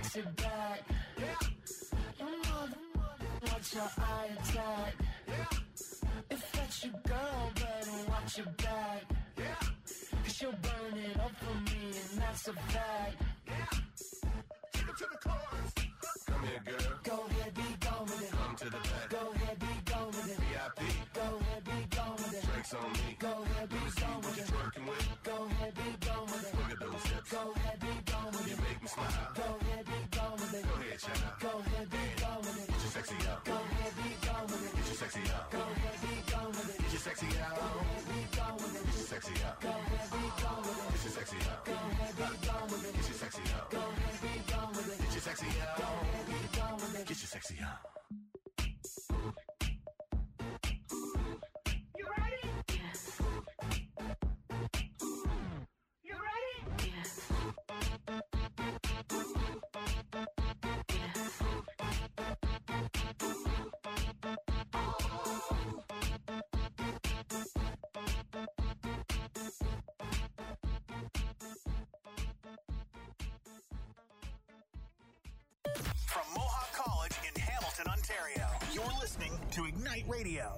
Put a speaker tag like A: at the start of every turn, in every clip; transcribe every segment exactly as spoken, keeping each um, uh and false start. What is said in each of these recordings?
A: takes it back. You mother, watch your eye attack. If that's your girl, better watch your back. Cause she'll burn it up for me, and that's a fact.
B: Take it to the chorus. Come here, girl.
A: Go ahead, be gone with it.
B: Come to the back.
A: Go ahead, be gone with it.
B: V I P.
A: Go ahead, be gone with it.
B: Drinks on me.
A: Go ahead, be gone with it.
B: Working with.
A: Go ahead, be gone with it.
B: Look at those hips.
A: Go ahead, be gone with it.
B: You make me smile.
A: Go ahead, be gone with it.
B: Go ahead, child.
A: Go ahead, be gone with it.
B: Get your sexy out.
A: Go ahead, be gone with it.
B: Get your sexy out.
A: Go ahead, be gone with it.
B: Get your sexy out.
A: Go ahead, be gone with it.
B: Get your sexy out.
A: Go ahead, be gone with it.
B: Get your sexy out.
A: Go ahead, be gone with it.
B: Get your sexy out.
A: Go ahead, be gone with it.
B: Get your sexy out.
A: Go ahead, be gone with it.
B: Get your sexy out.
C: You ready? Yes. You ready? Yes.
D: From Mohawk College in Hamilton, Ontario, you're listening to Ignite Radio.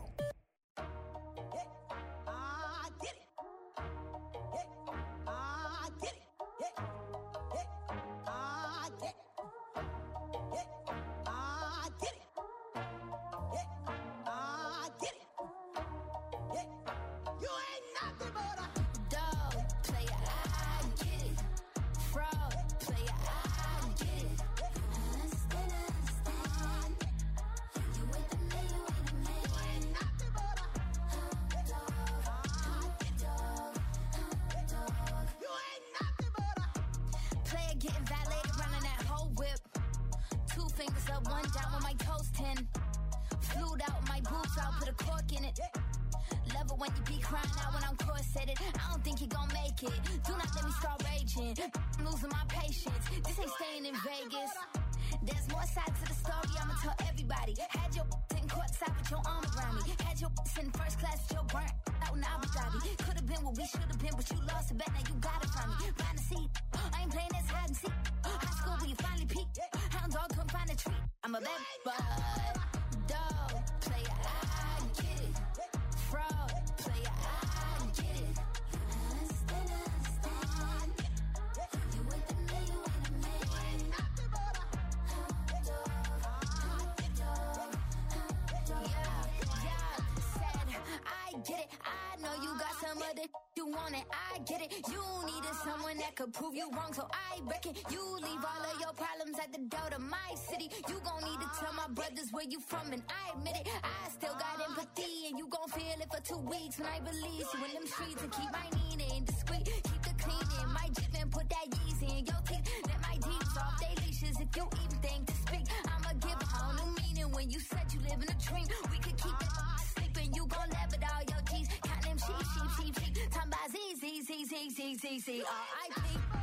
E: Prove you wrong, so I reckon you leave all of your problems at the door to my city. You gon' need to tell my brothers where you from, and I admit it. I still got empathy, and you gon' feel it for two weeks when I release you in them streets. And keep my Nina discreet, keep the cleaning, my Jeep and put that Yeezy in your teeth. Let my D's off they leashes if you even think to speak. I'ma give a whole new meaning when you said you live in a dream. We could keep it sleeping, you gon' laugh at all your G's. Count them sheep, sheep, sheep, sheep. Talking about Z, Z, Z, Z, Z, Z, Z, R I P.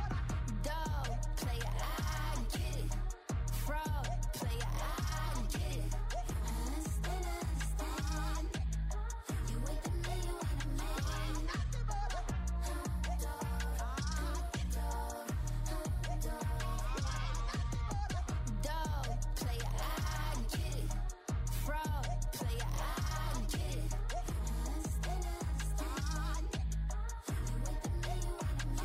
E: Dog, player, I get it. Fraud, player, I get it. Understand, understand. You wait the me, you wait the me. Dog, player, I get it. Fraud, player, I get it. Understand, understand. You wait the me, you wait the me.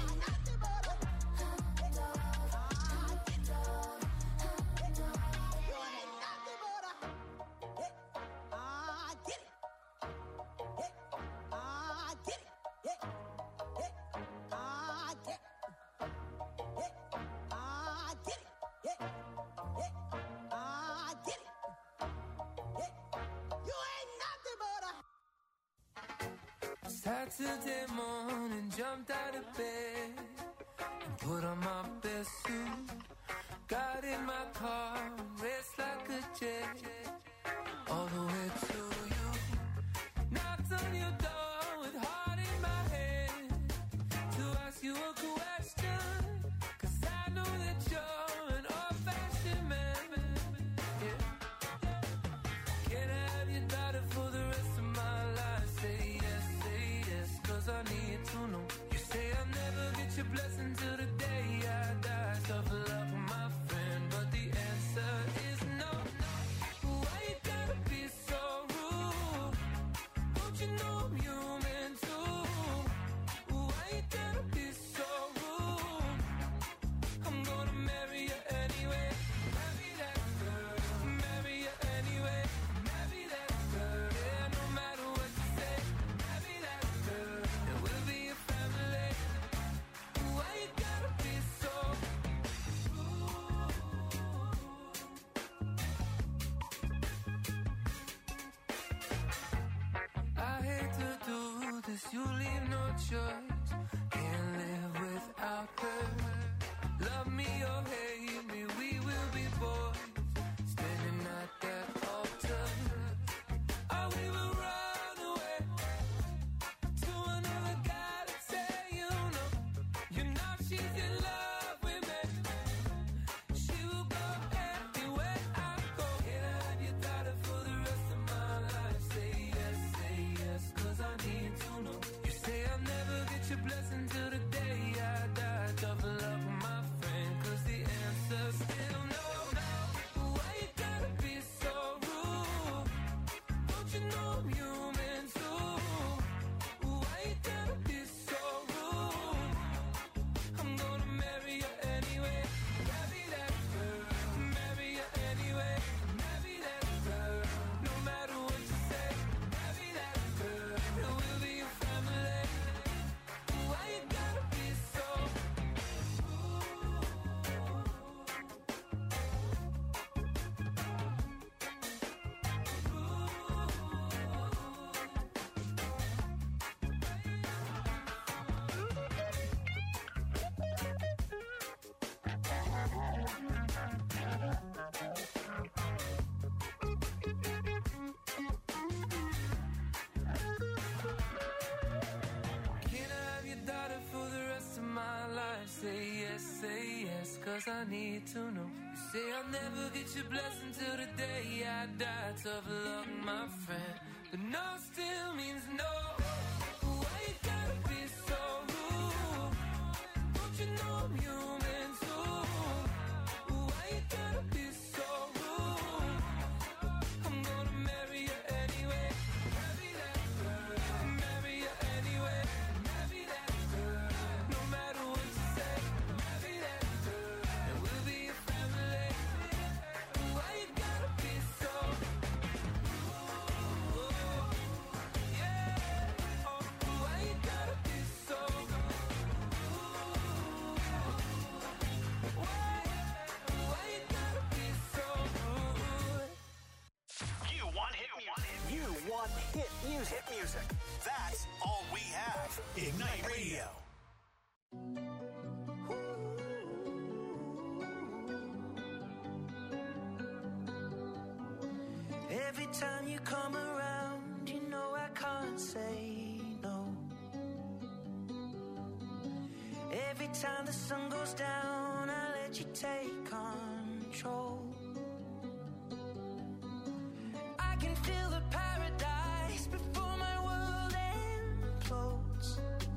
A: Saturday morning, jumped out of bed and put on my best suit. Got in my car and raced like a jet all the way to you. Knocked on your door with heart in my head to ask you a question, 'cause I know that you're an old-fashioned man. Yeah. Can I have your daughter for the rest of my life? Say yes, say yes, 'cause I need to know. You say I'll never get your blessing till the day I die. Tough love for my friend. you leave no choice. Can't live without her. Love me or hate me, we will be boys. Standing at that altar. Oh, we will run away to another galaxy, you know. You know she's in love with me. She will go anywhere I go. Can I have your daughter for the rest of my life? Say yes, say yes, cause I need to know. You say I'll never get your blessing till the day I die. Tough luck, my friend, cause the answer's still no, no. Why you gotta be so rude? Don't you know I'm human too? Why you gotta be so rude? I'm gonna marry you anyway. Marry that girl. Marry you anyway. Marry that girl. No matter what you say. Marry that girl. And we'll be your family. Why you gotta be so Can I have your daughter for the rest of my life? Say yes, say yes, cause I need to know. You say I'll never get your blessing till the day I die. Tough luck, my friend, but no still means no. Why you gotta be so rude? Don't you know I'm human too? Why you gotta be so rude? I'm gonna marry you anyway. Marry that girl. Marry you anyway. Marry that girl. No matter what you say. Marry that girl. And we'll be your family. Why you gotta be so yeah. Oh, why you gotta be so Why, why you gotta be so rude?
D: You want hit music. You want hit music. Hit music. That's all we have. Ignite Radio.
F: Every time you come around, you know I can't say no. Every time the sun goes down, I let you take control. I can feel the paradise before my world implodes.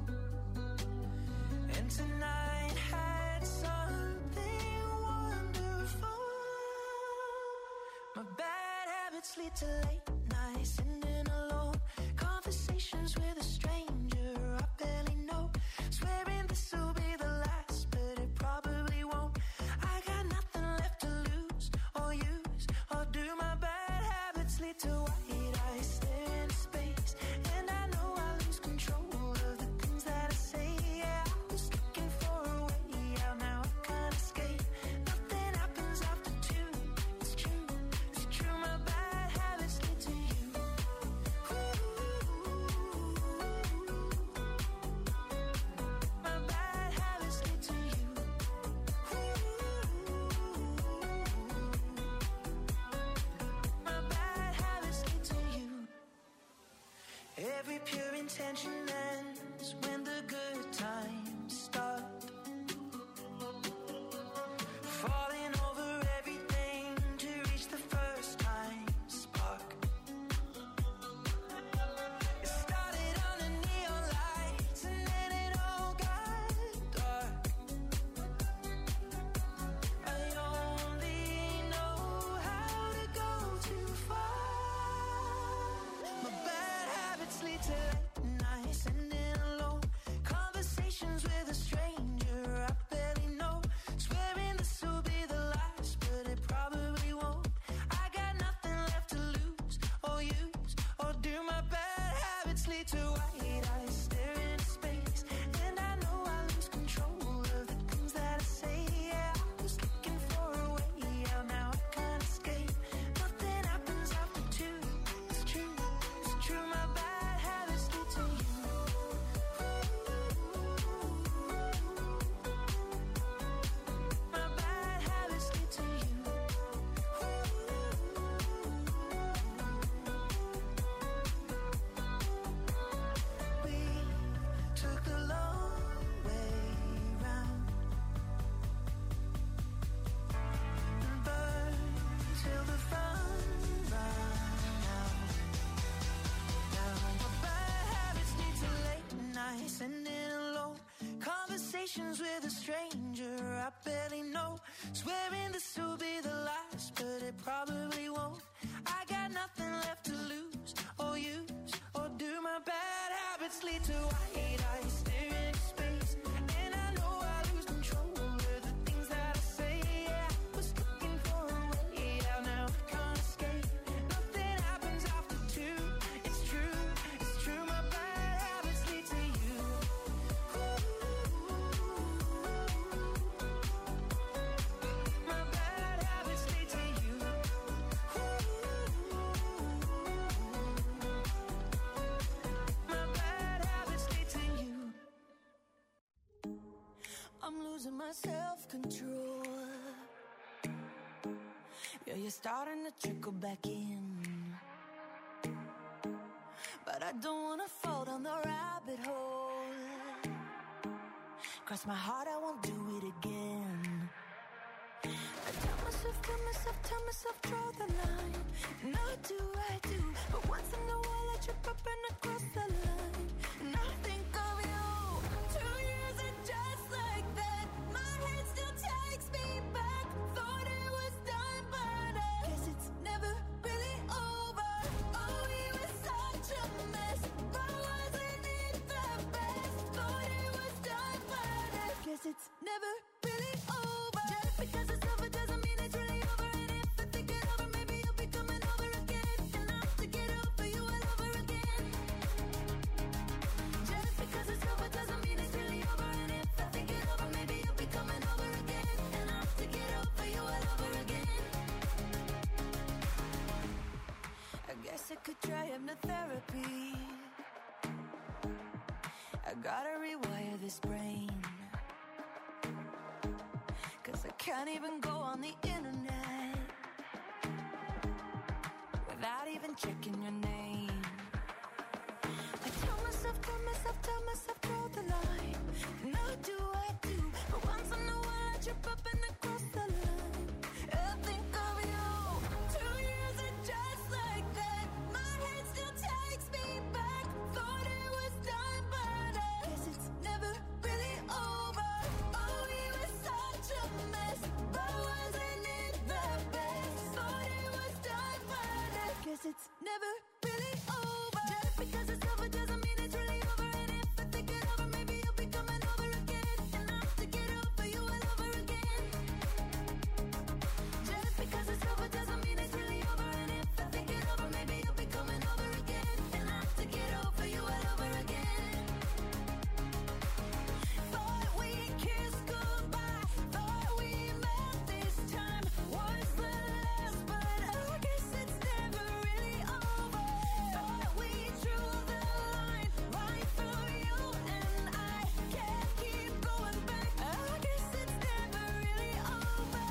F: And tonight had something wonderful. My bad habits lead to late nights, sitting alone. Conversations with a stranger I barely know. Swearing this will be the last, but it probably won't. I got nothing left to lose or use or do. My bad habits lead to white eyes, stare into space, and I know I lose control of the things that I say. Yeah, I was looking for a way out, now I can't escape. Nothing happens after two. It's true, it's true. My bad habits lead to you. My bad habits lead to you. My bad habits lead to you. Every pure intention ends when the good times start. Falling over everything to reach the first time spark. It started on the neon lights and then it all got dark. I only know how to go too far. My bad habits lead to late nights, sitting alone. Conversations with a stranger I barely know. Swearing this will be the last, but it probably won't. I got nothing left to lose or use or do. My bad habits lead to white eyes, stare into space, and I know I lose control of the things that I say. Yeah, I was looking for a way out, now I can't escape. Nothing happens after two. It's true, it's true. My bad habits lead to you. with a stranger I barely know. Swearing this will be the last, but it probably won't. I got nothing left to lose or use or do. My bad habits lead to white eyes staring into space, and I know I lose control of the things that I say. Yeah, I was looking for a way out, now I can't escape. Nothing happens after two. It's true, it's true. My bad habits lead to you. My bad habits lead to you. My bad habits lead to you. I'm losing my self-control. Yeah, you're starting to trickle back in, but I don't wanna fall down the rabbit hole. Cross my heart, I won't do it again. I tell myself, tell myself, tell myself, draw the line. And I do, I do, but once in a while I trip up and I cross the line. And I think of you. Two years are just like that. My head still takes me back. Thought it was done, but I guess it's never really over. Oh, we were such a mess, but wasn't it the best? Thought it was done, but I guess it's never really over. Just because it's over doesn't mean it's really over. And if I think it over, maybe you'll be coming over again. And I have to get over you all over again. Just because it's over doesn't mean it's really over. And if I think it over, maybe you'll be coming over again. And I have to get over you all over again. I guess I could try hypnotherapy. I gotta rewire this brain, 'cause I can't even go on the internet without even checking your name. I tell myself, tell myself, tell myself, draw the line. And I do, I do, but once in a while I trip up and I cross the line. I think of you. Two years are just like that. My head still takes me back. Thought it was done, but I guess it's never really over. Oh, we were such a mess, but wasn't it the best? Thought it was done, but I guess it's never really over. Just because it's over doesn't mean it's really over. And if I think it over, maybe you'll be coming over again. And I have to get over you all over again. Just because it's over doesn't mean it's really over. And if I think it over, maybe you'll be coming over again. And I have to get over you all over again. Thought we kissed goodbye. Thought we met this time was the last, but I guess it's never really over. Thought we drew the line right through you, and I can't keep going back. I guess it's never really over.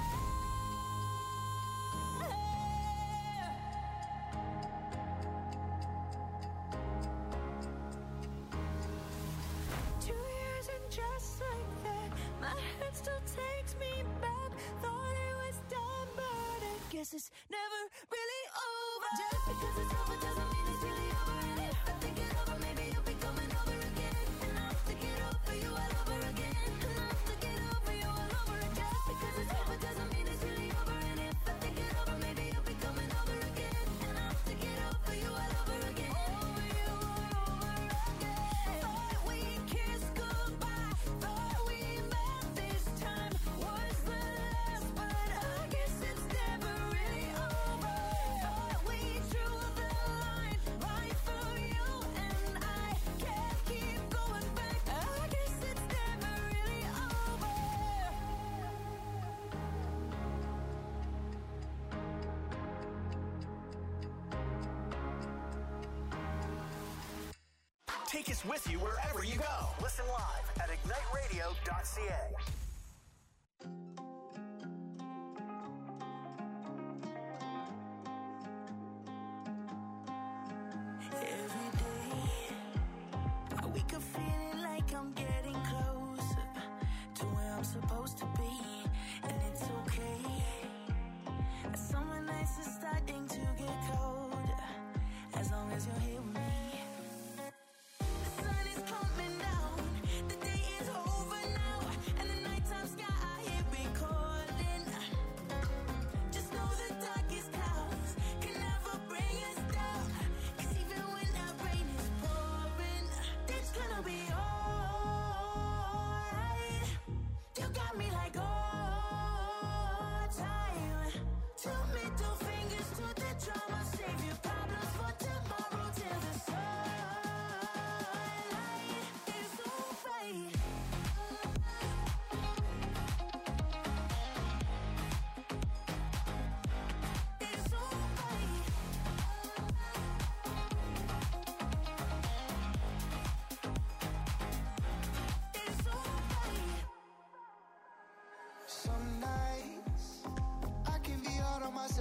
F: Two years and just like that, my head still takes me back. Thought it was done, but I guess it's never really over. Just because it's over doesn't mean it's really over. And if I think it over, maybe you'll be coming over again. And I have to get over you all over again. And I have to get over you all over again. Just because it's over doesn't mean it's really over. And if I think it over, maybe you'll be coming over again. And I have to get over you all over again. Over you all over again. Thought we kissed goodbye. Thought we met this time was the last, but I guess it's never really over. Thought we drew the line right through you, and I can't keep going back. I guess it's never really over.
D: Take us with you wherever you go. Listen live at ignite radio dot c a.
F: Every day I wake up feeling like I'm getting closer to where I'm supposed to be, and it's okay. Summer nights are starting to get colder, as long as you're here with me. The sun is coming down, the day is over now, and the night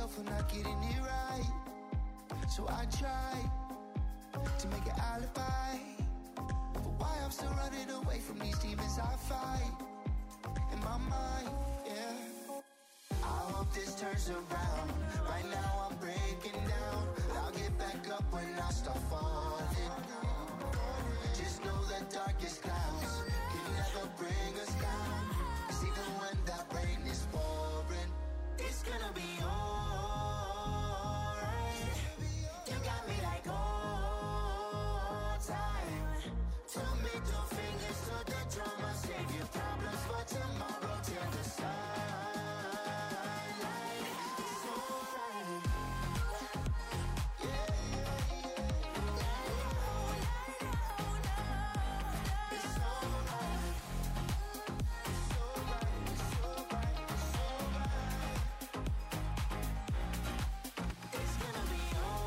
G: myself for not getting it right. So I try to make an alibi for why I'm still running away from these demons I fight in my mind, yeah. I hope this turns around. Right now I'm breaking down. I'll get back up when I start falling. Just know the darkest clouds can never bring us down. 'Cause even when that rain is pouring, it's gonna be alright. You got me like all time. Two middle fingers to the drum. I'll save your problems for tomorrow till the sunlight. It's alright. Yeah, yeah, yeah. It's alright. It's alright. It's alright. It's alright. It's gonna be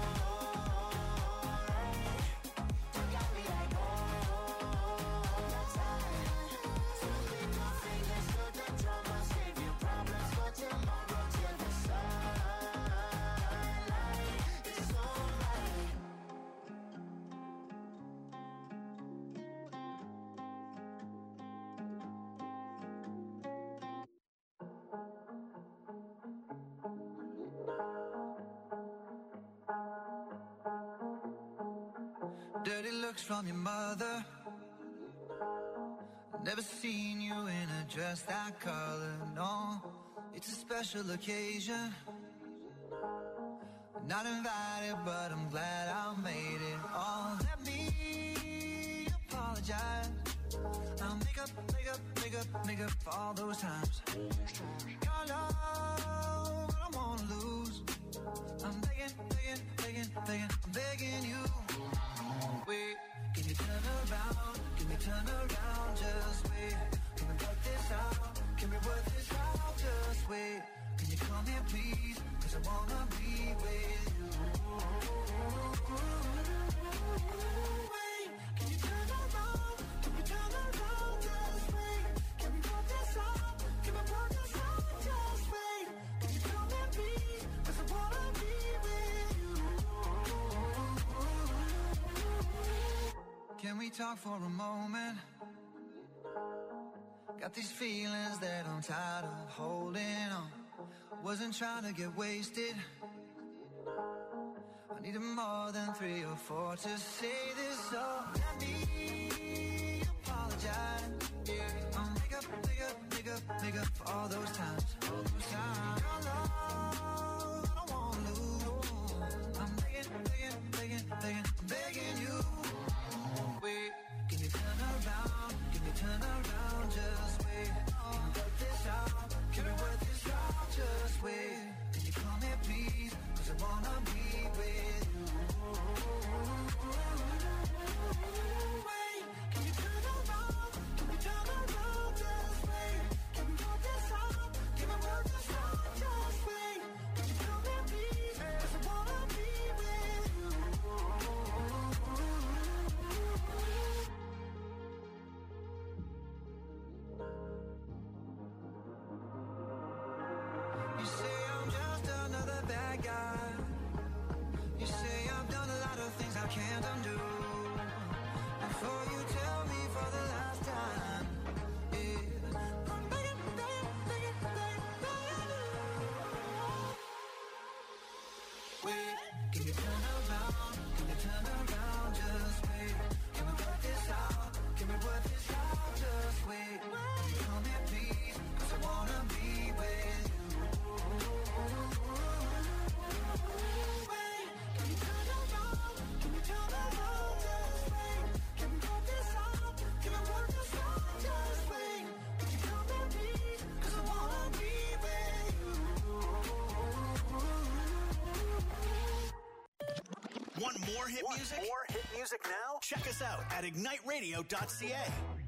G: alright. You got me like all the time. Two middle fingers to the drum. I'll save your problems for tomorrow till the sunlight. It's alright.
F: Dirty looks from your mother. Never seen you in a dress that color, no. It's a special occasion. Not invited, but I'm glad I made it. Oh, let me apologize. I'll make up, make up, make up, make up for all those times. Your love, I don't wanna lose. I'm begging, begging, begging, begging, I'm begging you. Wait, can you turn around? Can we turn around? Just wait. Can we work this out? Can we work this out? Just wait. Can you come here, please? 'Cause I wanna be with you. Wait, can you turn around? Can we turn around? Just wait. Can we work this out? Can we work this out? Just wait. Can you come here, please? 'Cause I wanna be with you. Can we talk for a moment? Got these feelings that I'm tired of holding on. Wasn't trying to get wasted. I needed more than three or four to say this, so let me apologize. Yeah, I'll make up, make up, make up, make up for all those times. All those times. Your love, I don't wanna lose. I'm begging, begging, begging, begging, I'm begging you. Wait, can you turn around? Can you turn around? Just wait. Can we work this out? Can we work this out? Just wait. Can you come here, please? 'Cause I wanna be with you. Wait, can you turn around? Can we turn around? Just wait. Can we work this out? Can we work this out? Just wait. Can you come here, please? 'Cause I wanna be with you. You say I'm just another bad guy. You say I've done a lot of things I can't undo. Before you tell me for the last time, yeah, I'm begging, begging, begging, begging, begging you. Wait, can you turn around? Can you turn around? Just wait. Can we work this out? Can we work this out? Just wait. Can you come here, please? 'Cause I wanna be with you. Wait, can you turn around? Can you turn around? Just wait. Can we work this out? Can we work this out? Just wait. Can you come here, please? 'Cause I wanna be with you.
D: Want more hit
H: Want
D: music?
H: more hit music now?
D: Check us out at ignite radio dot c a.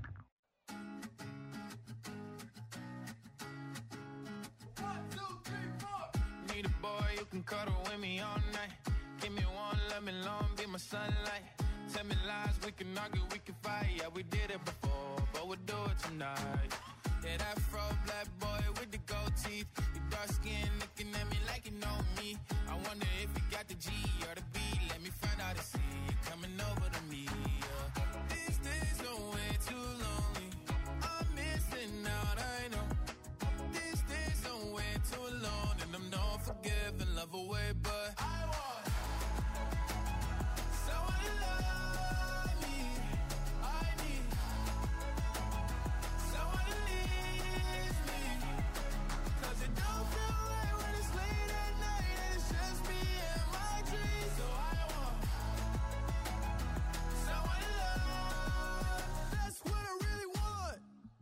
A: Need a boy you can cuddle with me all night. Give me one, let me long, be my sunlight. Tell me lies, we can argue, we can fight. Yeah, we did it before, but we'll do it tonight. Yeah, that fro black boy with the gold teeth. Your dark skin looking at me like you know me. I wonder if you got the G or the B. Let me find out and see you coming over to me. Yeah. These days are way too lonely. I'm missing out, I know. These days are way too alone, and I'm not forgiving, love away, but I want someone to love me. I need someone to leave me. Cause it don't feel right when it's late at night and it's just me and my dreams. So I want someone to love. That's what I really want.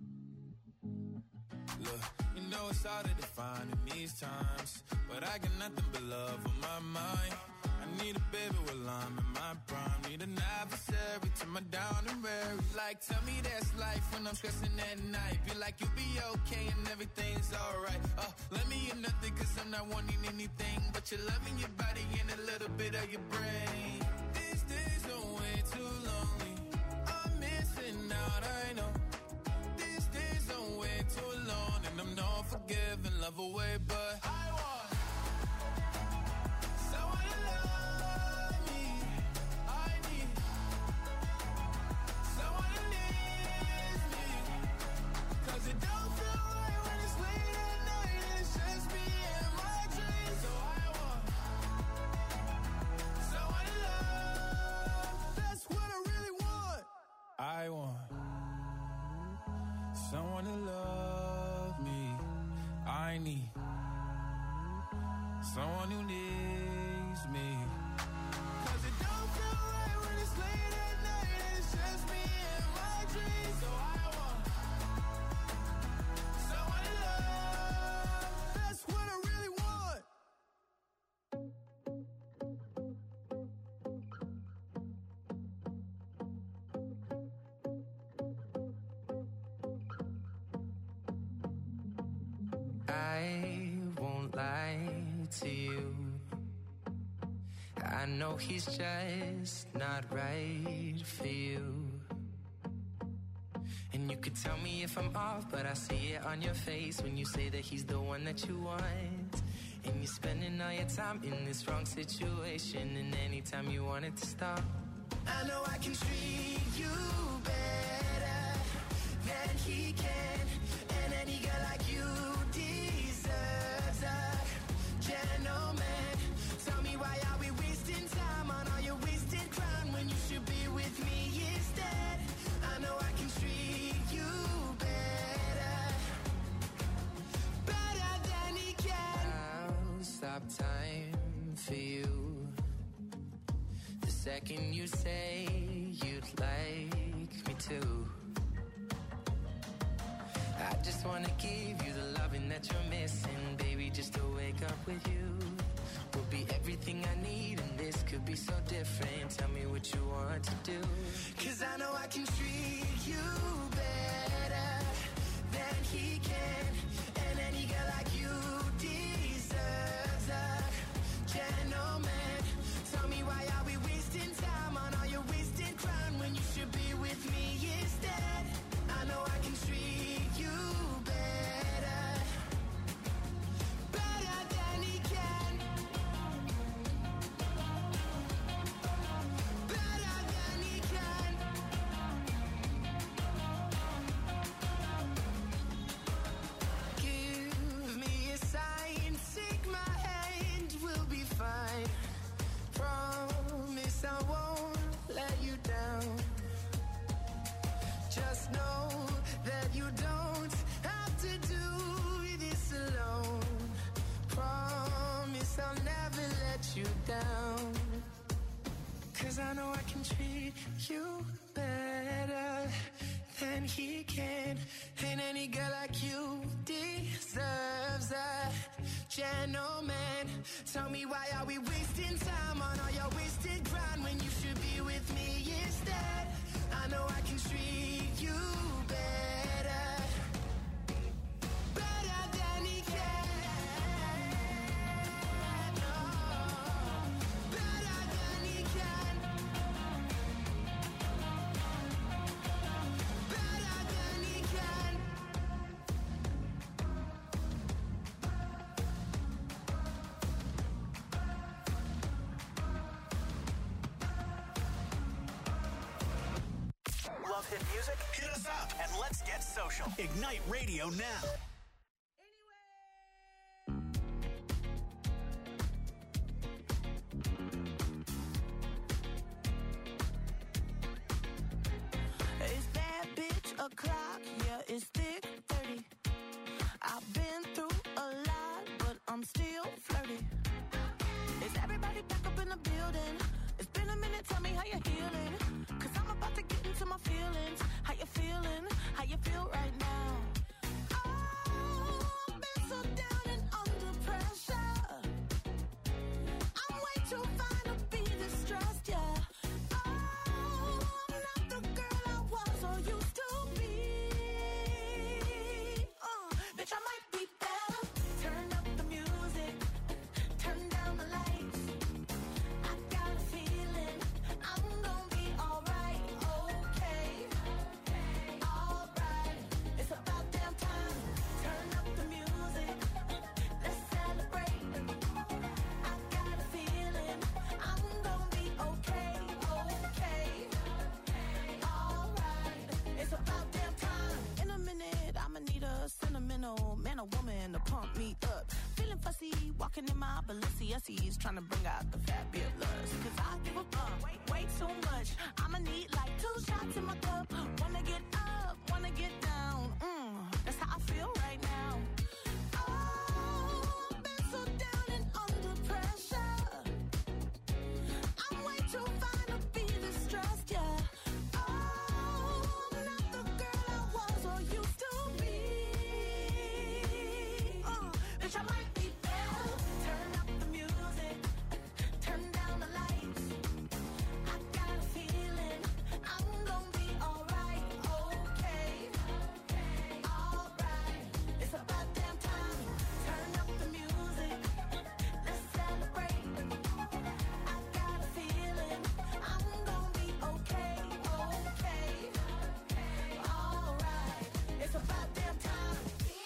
A: Look, you know it's hard to define in these times, but I got nothing but love on my mind. I need a baby while I'm in my prime. Need an adversary to my down and weary. Like, tell me that's life when I'm stressing at night. Be like, you'll be okay and everything's alright. Uh, let me in nothing cause I'm not wanting anything but you're loving your body and a little bit of your brain. These days are way too lonely. I'm missing out, I know. These days are way too alone, and I'm not forgiving, love away, but I want someone to love me. I need someone to need me. Cause it don't feel right when it's late at night and it's just me and my dreams. So I want someone to love. That's what I really want. I want someone to love me. I need someone who needs me. Cause it don't feel right when it's late at night and it's just me and my dreams. So I want someone to love. That's what I really want.
H: I won't lie to you. I know he's just not right for you. And you could tell me if I'm off, but I see it on your face when you say that he's the one that you want. And you're spending all your time in this wrong situation, and anytime you want it to stop,
F: I know I can treat you better than he can. And any girl like you deserves a gentleman. Tell me, why are we wasting time on all your wasted crown when you should be with me instead? I know I can treat you better, better than he can.
H: I'll stop time for you the second you say you'd like me to. I just wanna give you the loving that you're missing, baby. Just to wake up with you will be everything I need, and this could be so different. Tell me what you want to do.
F: Cause I know I can treat you better than he can. And any girl like you deserves a gentleman. Tell me, why are we wasting time on all your wasted crown when you should be with me instead? I know I can treat you better, better than he can, better than he can. Give me a sign, take my hand, we'll be fine. Promise I won't let you down. Just know that you don't have to do this alone. Promise I'll never let you down. Cause I know I can treat you better than he can. And any girl like you deserves a gentleman. Tell me, why are we wasting time on all your wasted grind when you should be with me instead? I know I can treat you better, better than he can. Oh, better than he can, better than he can.
D: love hit music? Hit us up and let's get social. Ignite Radio now.
F: It's that bitch o'clock, yeah, it's thick thirty. I've been through a lot, but I'm still flirty. Is everybody back up in the building? It's been a minute, tell me how you're healing. Cause I'm about to get into my feelings. How you feeling? How you feel right now? Oh, I've been so down and under pressure. I'm way too fine to be distressed, yeah. Oh, I'm not the girl I was or used to be. Uh, bitch, I might be better. Turn up the music. Turn down the lights. I got a feeling I'm gonna be alright, okay, alright. It's about damn time. Turn up the music. Let's celebrate. I got a feeling I'm gonna be okay, okay, alright. It's about damn time. In a minute, I'ma need a sentimental man or woman to pump me up. Feeling fussy, walking in my Balenciennes, trying to bring out the fabulous. Cause I give a fuck way, way too much. I'ma need like two shots in my cup. Wanna get up, wanna get down. Mm, that's how I feel right now. Oh, I've been so down and under pressure. I'm way too fine to be distressed, yeah. Oh, I'm not the girl I was or used to be. Uh, bitch, I might be better. Turn up the music. Turn down the lights. I got a feeling I'm gonna be alright, okay, alright. It's about damn time. Turn up the music. Let's celebrate. I got a feeling I'm gonna be okay, okay, alright. It's about damn time.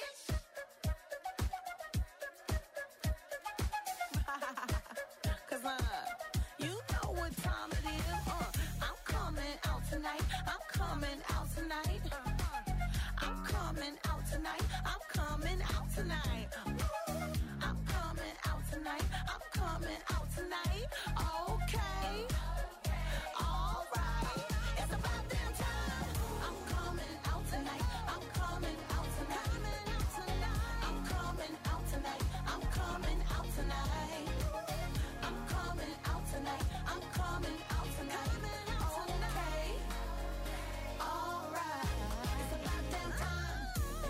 F: Cause uh, you know what time it is. Uh, I'm coming out tonight. I'm coming out tonight. Uh, I'm coming out tonight. I'm coming out tonight. I'm coming out tonight. I'm coming out tonight. Okay. Alright. It's about damn time. I'm coming out tonight. I'm coming out tonight. I'm coming out tonight. I'm coming out tonight. I'm coming out tonight. I'm coming out tonight. Okay. Alright. It's about damn time.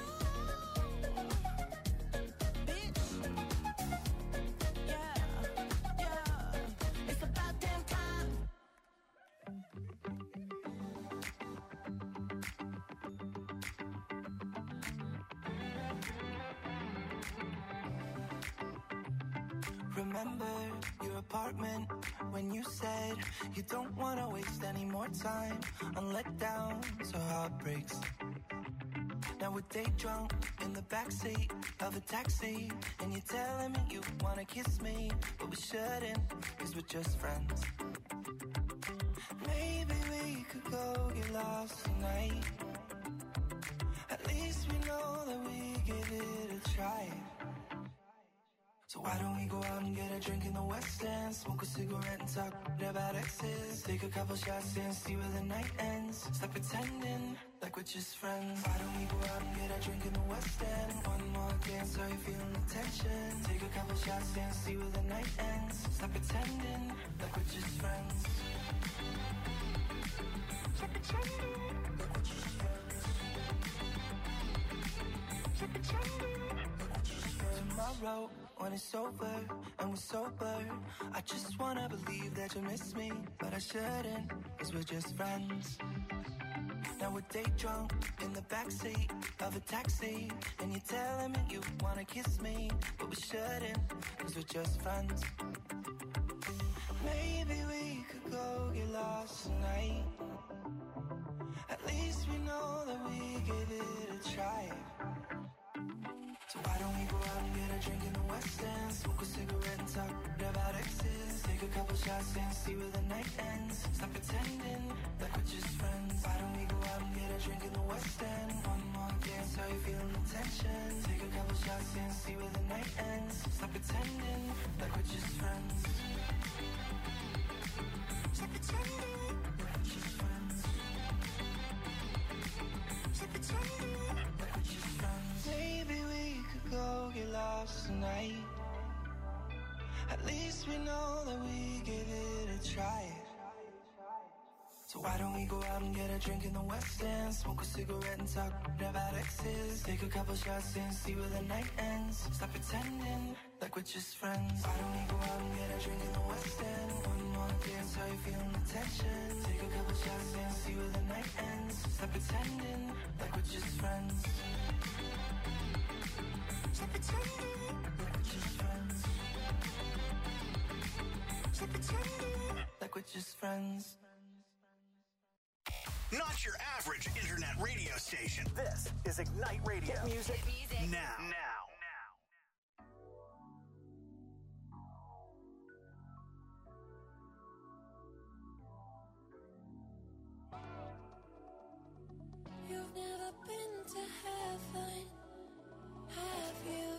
F: Bitch. Yeah. Yeah. It's about damn time.
I: Remember your apartment when you said you don't want to waste any more time on letdowns or heartbreaks. Now we're day drunk in the backseat of a taxi, and you're telling me you want to kiss me, but we shouldn't, cause we're just friends. Maybe we could go get lost tonight. At least we know that we give it a try. So why don't we go out and get a drink in the West End, smoke a cigarette and talk about exes, take a couple shots and see where the night ends. Stop pretending like we're just friends. Why don't we go out and get a drink in the West End, one more dance, are you feeling the tension? Take a couple shots and see where the night ends. Stop pretending like we're just friends. Stop pretending like we're just friends. Stop pretending like we're just friends. Tomorrow when it's over and we're sober, I just wanna believe that you miss me, but I shouldn't, cause we're just friends. Now we're day drunk in the backseat of a taxi, and you're telling me you wanna kiss me, but we shouldn't, cause we're just friends. Maybe we could go get lost tonight. At least we know that we give it a try. So why don't we go out and get a drink in the West End, smoke a cigarette and talk about exes, take a couple shots and see where the night ends. Stop pretending like we're just friends. Why don't we go out and a drink in the West End. One more dance, how you feeling the tension? Take a couple shots and see where the night ends. Stop pretending like we're just friends. Stop pretending like we're just friends. Stop pretending like we're just friends. Maybe we could go get lost tonight. At least we know that we gave it a try. So why don't we go out and get a drink in the West End? Smoke a cigarette and talk about exes. Take a couple shots and see where the night ends. Stop pretending like we're just friends. Why don't we go out and get a drink in the West End? One more dance, how you feeling the tension? Take a couple shots and see where the night ends. Stop pretending like we're just friends. Stop pretending like we're just friends. Stop pretending like we're just friends.
D: Not your average internet radio station. This is Ignite Radio. Hit music, Hit music. now. Now.
F: You've never been to heaven, have you?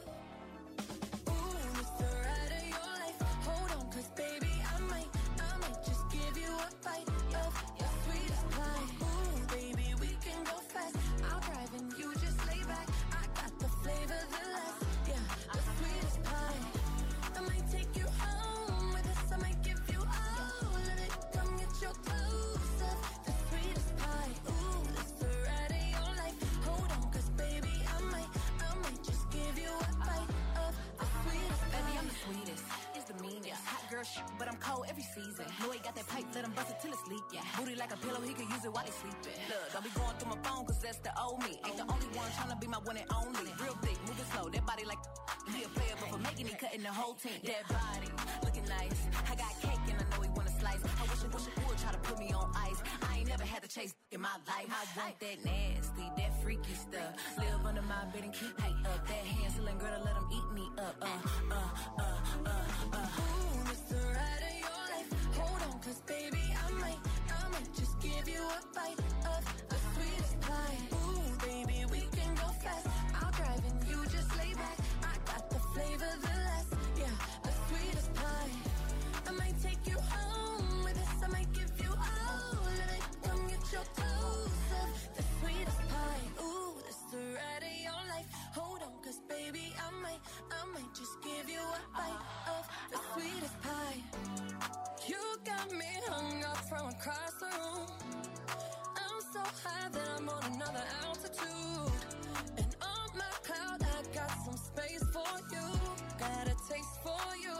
F: Ooh, it's the ride of your life. Hold on, cause baby, I might, I might just give you a bite of your sweetest pie. Ooh, baby, we can go fast. I'll drive and you just lay back. I got the flavor, the last, yeah, the sweetest pie. I might take you home with us. I might give you all of it. Come get your clothes up, the sweetest pie. Ooh, it's the ride of your life. Hold on, cause baby, I might, I might just give you a bite of the sweetest pie.
J: Baby, I'm the sweetest. It's the meanest. Hot girl shit, but I'm cold every season. Know he got that pipe, let him bust it till it's leak. Yeah. Booty like a pillow, he can use it while he sleeping. Look, don't be going through my phone, cause that's the old me. Ain't the only one tryna be my one and only. Real thick, moving slow, that body like he a player, but for making it, cutting the whole team. That body, looking nice. I got cake and I know he wanna slice. I wish I wish I would try to put me on ice. I ain't never had to chase in my life. I want that nasty, that freaky stuff. Live under my bed and keep me up. That Hansel and Gretel, let him eat me up. Uh, uh, uh, uh, uh.
F: Ooh, it's the ride of your life. Hold on, cause baby, I might, I might just give you a bite of the sweetest pie. Ooh, baby, we can go fast. I'll drive and you just lay back. I got the flavor, the last, yeah, the sweetest pie. I might take you home with us. I might give you all of it. Come get your toes up, the sweetest pie. Ooh, it's the ride of your life. Hold on, cause baby, I might, I might just give you a bite of the sweetest pie. You got me hung up from across the room. I'm so high that I'm on another altitude. And on my cloud, I got some space for you. Got a taste for you.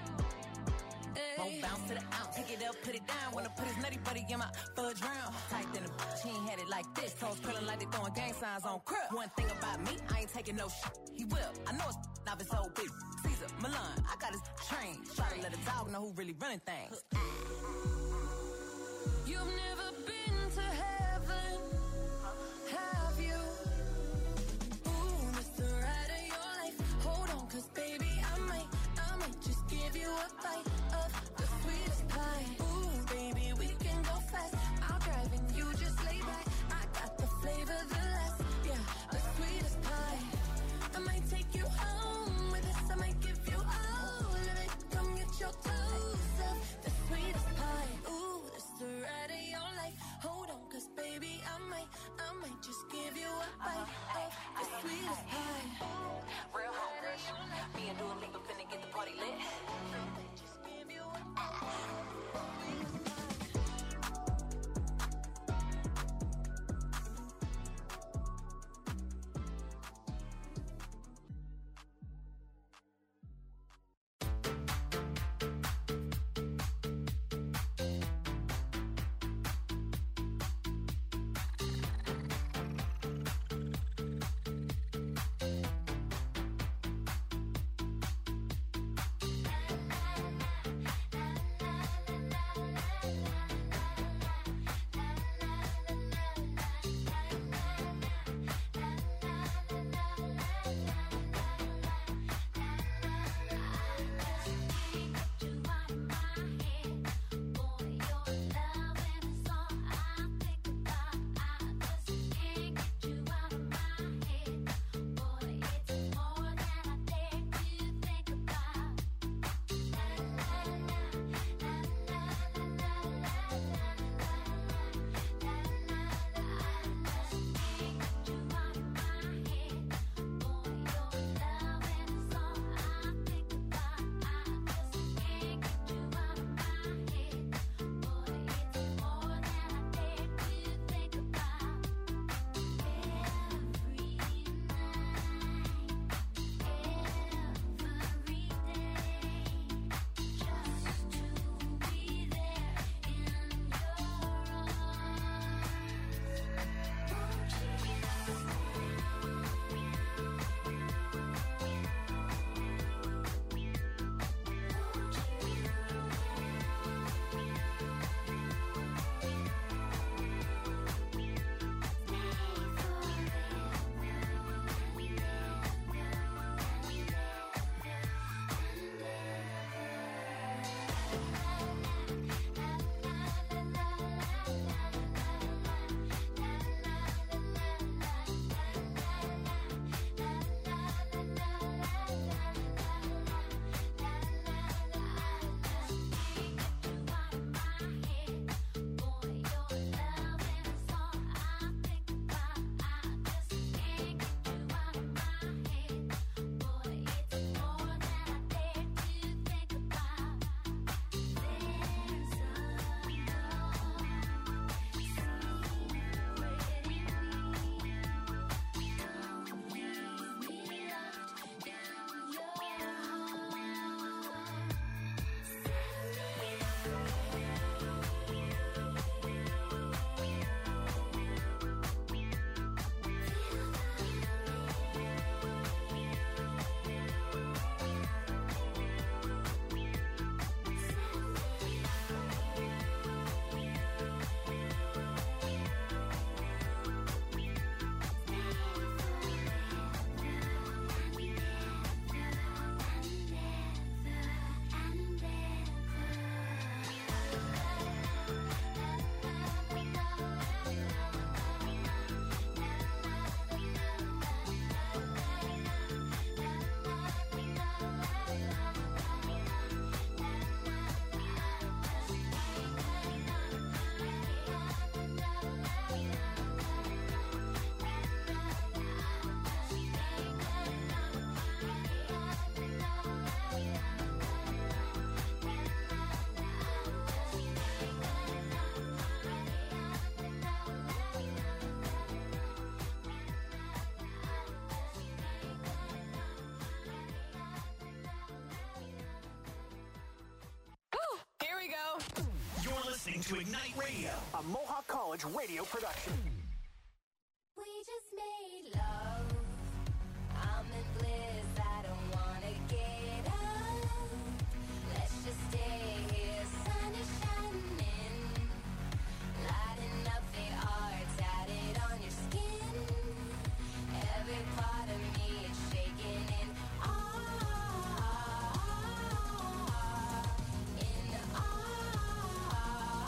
J: Won't bounce to the ounce, take it up, put it down. Wanna put his nutty buddy in my fudge round. Tight than a bitch, he ain't had it like this. Toes curling like they throwing gang signs on crib. One thing about me, I ain't taking no shit. He will, I know it's not his old big. Caesar, Milan, I got his train. Try to let a dog know who really running things.
F: You've never been to heaven, have you? Ooh, it's the ride of your life. Hold on, cause baby, I might, I might just give you a bite of the sweetest pie. Ooh, baby, we can go fast. I'll drive and you just lay back. I got the flavor, the last, yeah, the sweetest pie. I might take you home with us. I might give you all of it. Come get your toes up, the sweetest pie. Ooh.
D: to Ignite Radio, a Mohawk College radio production.
E: We just made love. I'm in bliss. I don't wanna get up. Let's just stay here. Sun is shining, lighting up the art tatted on your skin. Every part of me is shaking in awe, in awe.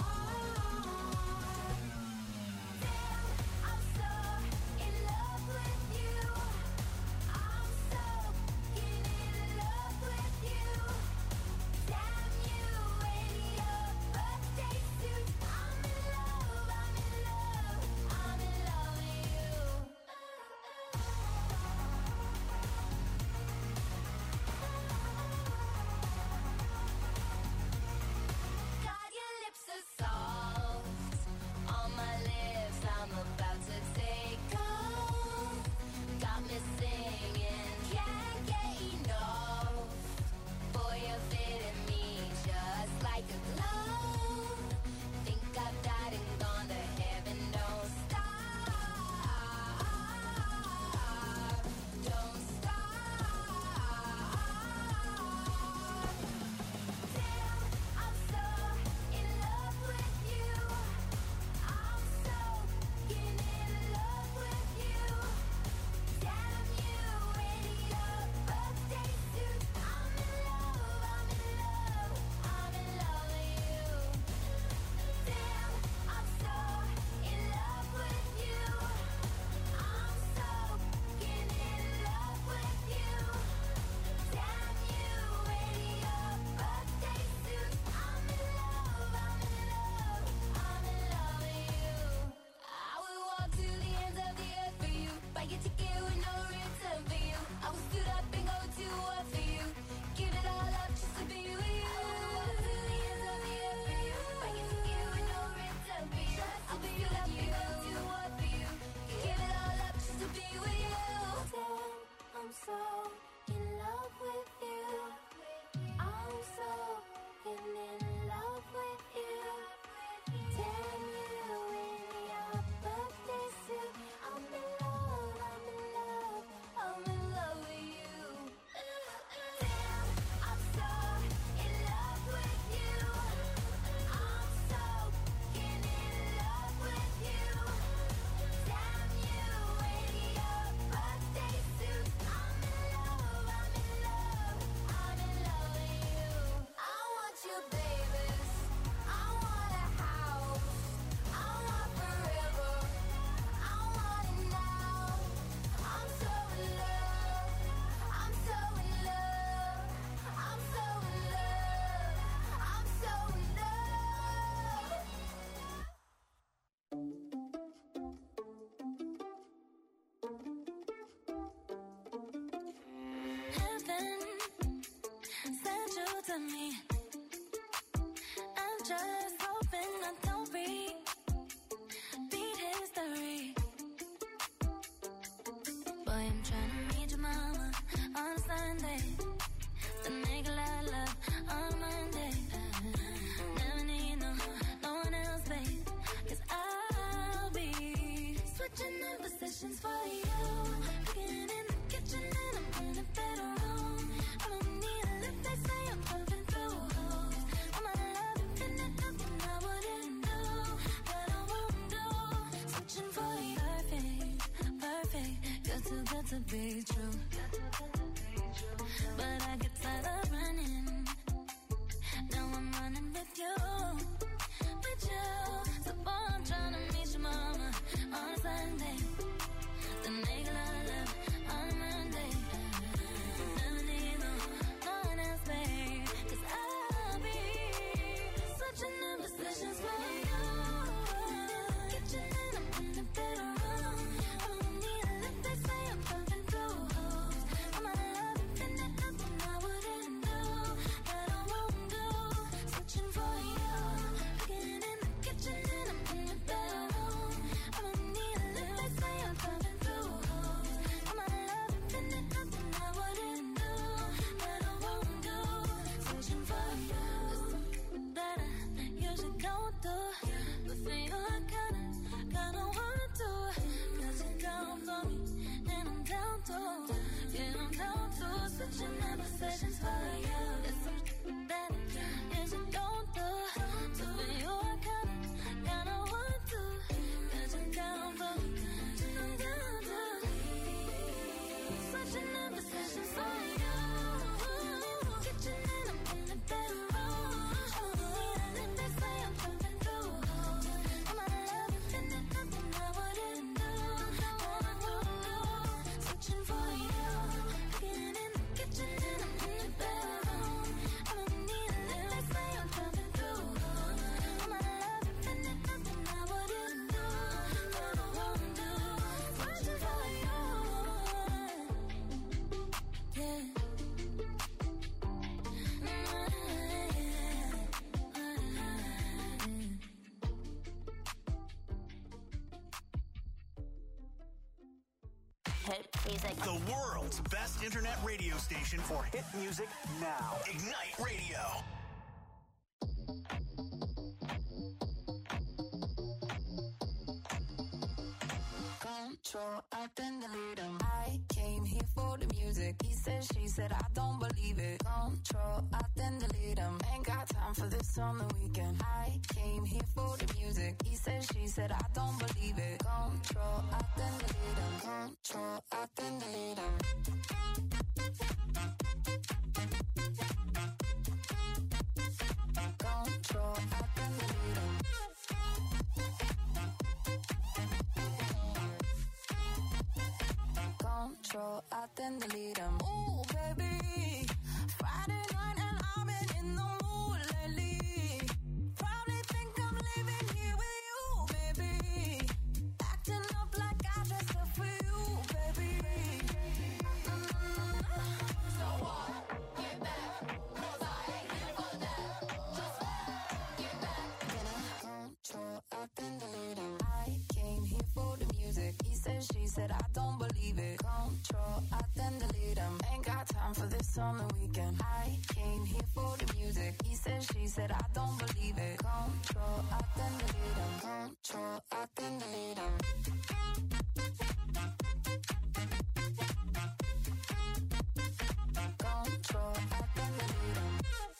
E: Damn, I'm so in love with you. I'm so in love with you. Damn you in your birthday suit. I'm in love, I'm in love, I'm in love with you. God, your lips are soft on my lips. I'm about to take off. Got me singing, can't get enough. Boy, you're fitting me just like a glove. Think I've died and gone to heaven. Don't stop, don't stop. Damn, I'm so in love with you. I'm so in love with you. Damn you in your birthday suit. I'm in love, I'm in love, I'm in love with you. Damn, I'm so in love with you. I'm so in love with you. Damn you in your birthday suit. I'm in love, I'm in love, I'm in love with you. I would walk to the ends of the earth for you. Buy your ticket with no return for you. I would stood up and go to war for you. Give it all up just to be with you. I would walk to the ends of the earth for you. Buy your ticket with no return for you. I would stood up and go to war for you. Give it all up just to be with you. Damn, I'm so in love with you. I'm so in love with you. Damn you in your birthday suit. I'm in love, I'm in love, I'm in love with you. Damn, I'm so in love with you. I'm so in love with you. Damn you in your birthday suit. I'm in love, I'm in love, I'm in love with you. I want you, babies. I want a house. I want forever. I want it now. I'm so in love. I'm so in love. I'm so in love. I'm so in love.
F: Heaven sent you to me. I'm just hoping I don't repeat history. Boy, I'm trying to meet your mama on Sunday. To make a lot of love on Monday. Never need no, no one else, babe. Cause I'll be switching in positions for you. Cooking in the kitchen and I'm in a better room. I don't need a lip, they say I'm pumping through holes. I'm out of love, infinite, nothing I wouldn't do. But I won't do. Switching for you. Perfect, perfect. You're too good to be true. But I get tired of running. Now I'm running with you, with you. So boy, I'm trying to meet your mama on Sunday.
K: hit music.
D: The world's best internet radio station for hit music now. Ignite Radio.
F: Control, I then delete him. I came here for the music. He said, she said, I don't believe it. Control, I then delete him. Ain't got time for this on the weekend. I came here for the music. He said, she said, I don't believe it. Control, I then delete him. Control, I then delete him. Control, I then delete him. Control, I then delete him. Ooh, baby, Friday night and I've been in the mood lately. Probably think I'm leaving here with you, baby. Acting up like I dressed up for you, baby. Mm-hmm. So what? Get back, 'cause I ain't here for that. Just get back. Get up. Control, I then delete him. I came here for the music. He said, she said, I don't believe it. Control, I then delete him. Ain't got time for this on the weekend. I came here for the music. He said, she said, I don't believe it. Control, I then delete him. Control, I then delete him. Control, I then delete him.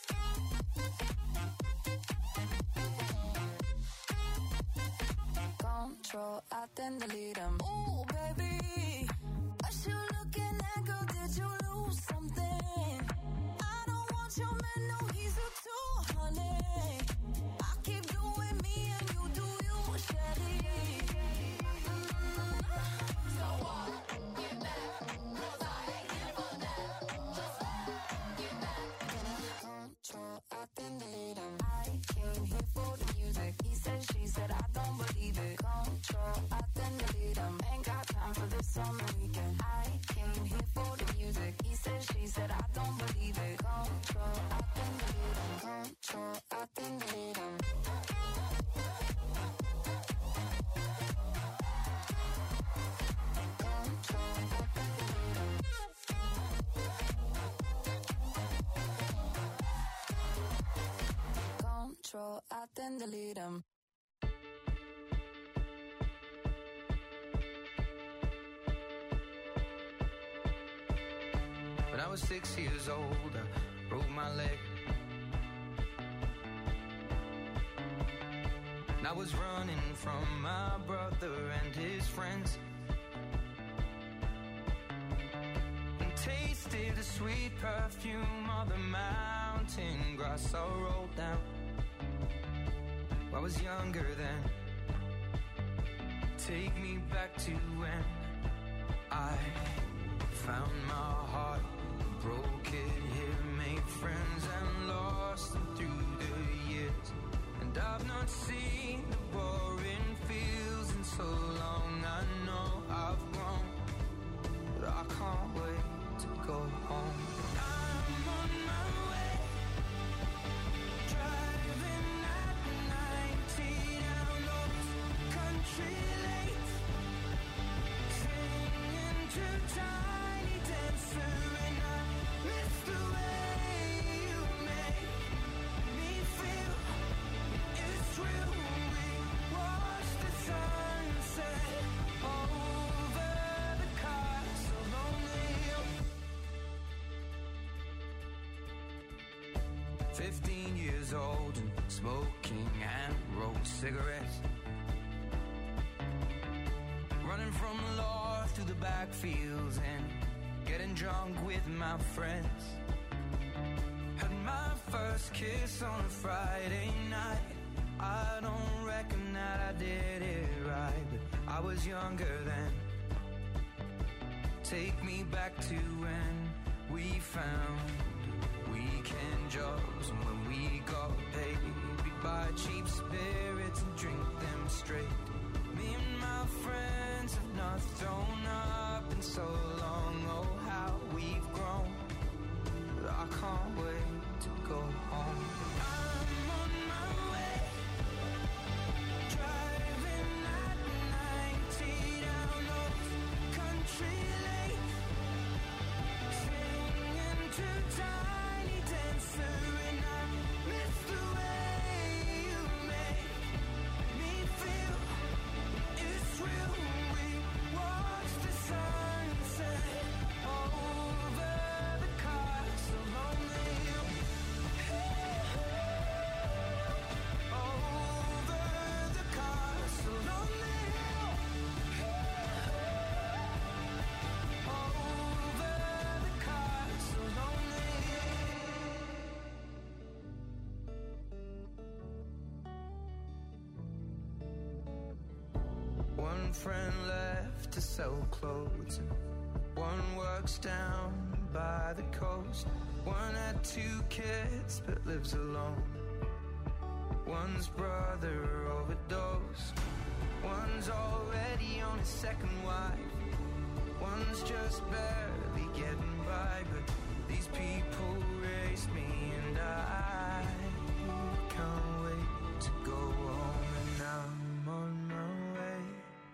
F: Control, I then delete him. Ooh, baby, what you looking at, girl? Did you lose something? I don't want your man, no, he's a two, honey. I keep doing me and you do you, Shelly. Mm-hmm. So what? Get back, 'cause I ain't here for that. Just get back. Get up. Control, I then delete him. I came here for the music. He said, she said, I don't believe it. Control, I then delete him. Ain't got time for this on the weekend. I came here for the music. He said, she said, I don't believe it. Control, I then delete him. Control, I then delete him. Control, I then delete him. Control, I then delete him.
H: When I was six years old, I broke my leg. And I was running from my brother and his friends, and tasted the sweet perfume of the mountain grass I rolled down. I was younger then. Take me back to when I found my heart, broke it here, made friends and lost them through the years. And I've not seen the boring fields in so long. I know I've grown, but I can't wait to go home. I'm on my way, driving at ninety down those country lanes, singing to Tiny Dancer, and I miss the way you make me feel. It's real. We watch the sunset over the castle lonely. Fifteen years old and smoking and rolled cigarettes, running from the law through the backfields and getting drunk with my friends. Had my first kiss on a Friday night. I don't reckon that I did it right, but I was younger then. Take me back to when we found weekend jobs, and when we got paid, we'd buy cheap spirits and drink them straight. Me and my friends have not thrown up in so long. Oh, how we've grown, but I can't wait to go home. I'm on my way, driving at ninety down those country
I: tiny dancer, and I miss the way you make me feel. It's real. We watch the sunset over the castle on the hill. Over the castle on the hill. Over the castle on the hill. One friend left to sell clothes. One works down by the coast. One had two kids but lives alone. One's brother overdosed. One's already on his second wife. One's just barely getting by. But these people raised me, and I can't wait to go home. And I'm on my way.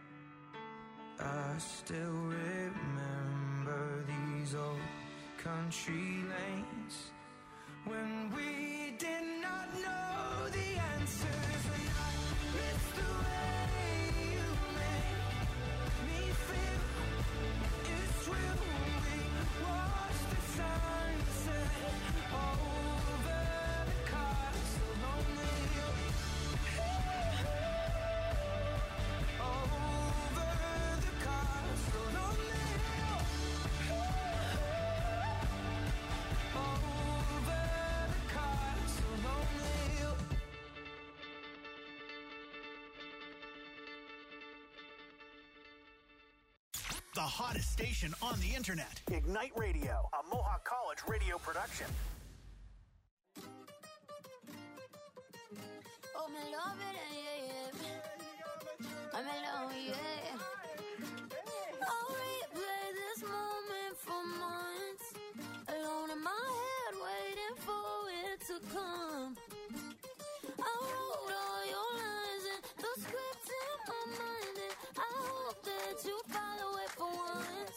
I: I still remember these old country lanes when we did not know the answers. And I miss the way you make me feel. It's real. We watch the sunset over the castle on the hill. Over the castle on the hill. Over the castle on the hill.
D: The hottest station on the internet. Ignite Radio, a Mohawk College radio production.
E: Oh, me love it, yeah, yeah. I'm in love, yeah. I'll replay this moment for months. Alone in my head, waiting for it to come. I wrote all your lines and the script in my mind, and I hope that you follow it for once.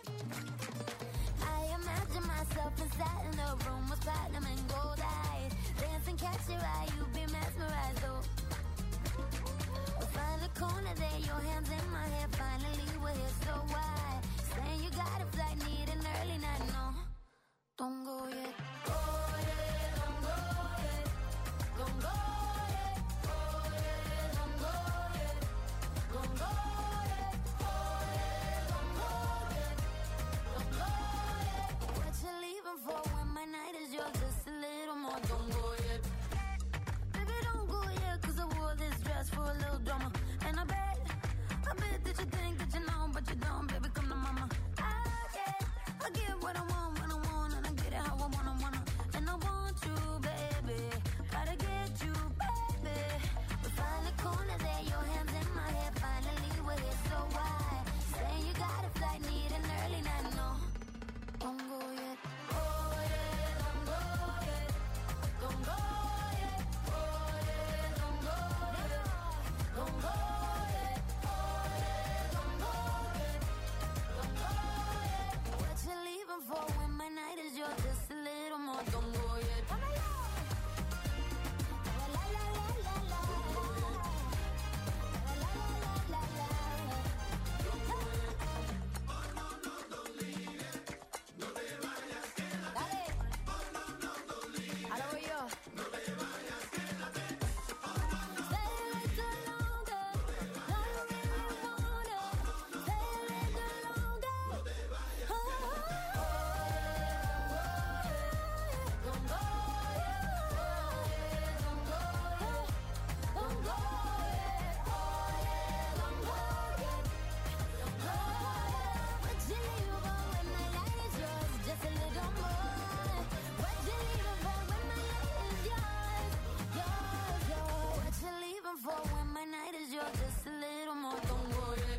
E: I imagine myself inside in the room with platinum and gold eyes. Dance and catch your eye, you be mesmerized, oh. We'll find a corner there, your hands in my hair. Finally we're here, so why? Saying you got a flight, need an early night, no. Don't go yet. Oh yeah, don't go yet. Don't go yet. Oh yeah, don't go yet. Don't go yet. Oh yeah, don't go yet. Don't go yet. What you leaving for when my night is yours? Just a little more. Don't go yet. Baby, don't go yet, 'cause I wore this dress for a little drama. And I bet, I bet that you think that you know, but you don't. Baby, come to mama. I get, I get what I want when I want, and I get it how I wanna, wanna. And I want you, baby. Gotta get you, baby. We find a corner there, your hands in my hair. Finally we're here, so why? Saying you got a flight, need an early night, no. Don't go yet. Oh yeah, don't go yet. Don't go yet. Oh yeah, don't go yet. Don't go yet. Oh yeah, don't go yet. Don't go yet. What you leaving for when my night is yours? Just a little more. Don't go yet. La la la la la la. La la la la la. Dale. Ahora voy yo. Stay a little longer. No, you really wanna. Stay a little longer. Oh, don't go yet. Don't go yet. Don't go yet. Oh yeah, don't go yet. Don't go yet. What you leaving for when my night is yours? Just a little more. What you leaving for when my night is yours? Yours, yours. What you leaving for when my night is yours? Just a little more. Don't go yet.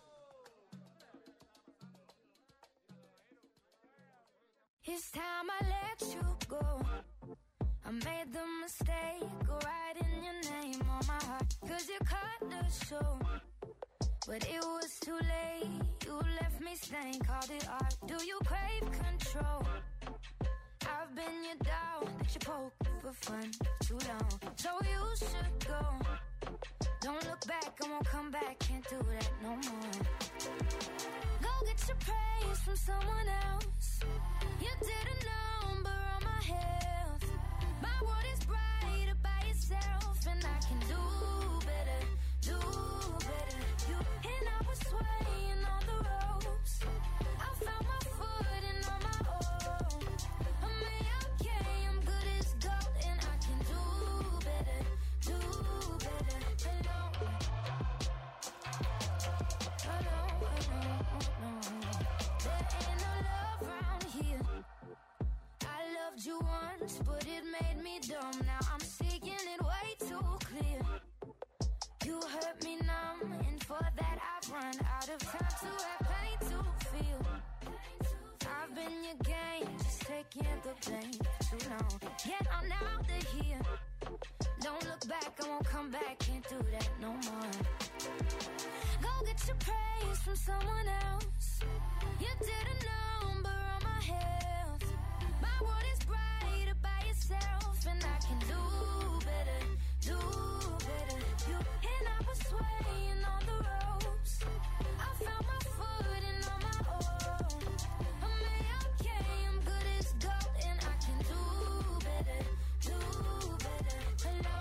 E: It's time I let you go. I made the mistake of writing your name on my heart, 'cause you cut the show. But it was too late. You left me stained, called it art. Do you crave control? I've been your dog that you poke for fun too long. So you should go. Don't look back, I won't come back. Can't do that no more. Go get your praise from someone else. You didn't number on my health. My world is brighter by yourself, and I can do better, do better. You and I was swaying on the ropes. I found my footing on my own. I'm okay, I'm good as gold, and I can do better, do better. Hello, hello, hello, hello. There ain't no love around here. I loved you once, but it made me dumb. Now I'm seeing it way too clear. You hurt me numb, and for that I've run out of time to have pain to feel. I've been your game, just taking the blame for too long. Get on out of here. Don't look back, I won't come back. Can't do that no more. Go get your praise from someone else. You did a number on my health. My world is brighter by yourself, and I can do better, do better. You and I was swaying on the ropes. I found my footing on my own. I'm okay, I'm good as gold, and I can do better, do better. Hello.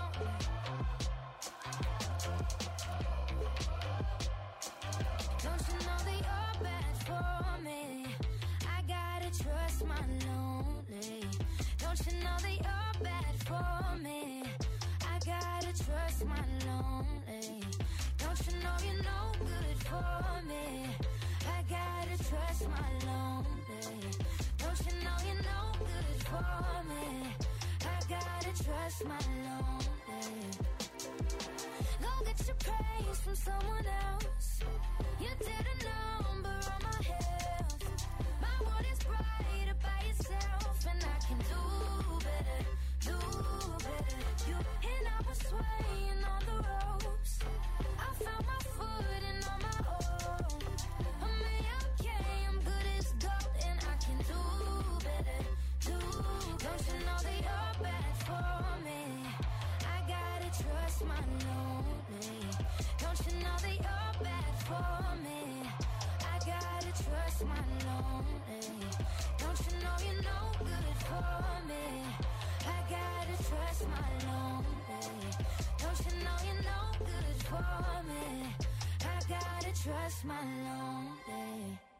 E: Don't you know that you're bad for me? I gotta trust my lonely. Don't you know that you're bad for me? I gotta trust my lonely. Don't you know you're no good for me? I gotta trust my lonely. Don't you know you're no good for me? I gotta trust my lonely. Go get your praise from someone else. You did a number on my health. My world is brighter by yourself, and I can do better, do better. You and I was swaying on the ropes. I found my footing on my own. I'm okay, I'm good as gold, and I can do better, do better. Don't you know that you're bad for me? I gotta trust my lonely. Don't you know that you're bad for me? I gotta trust my lonely. Don't you know you're no good for me? I gotta trust my lonely. Don't you know you're no good for me? I gotta trust my lonely.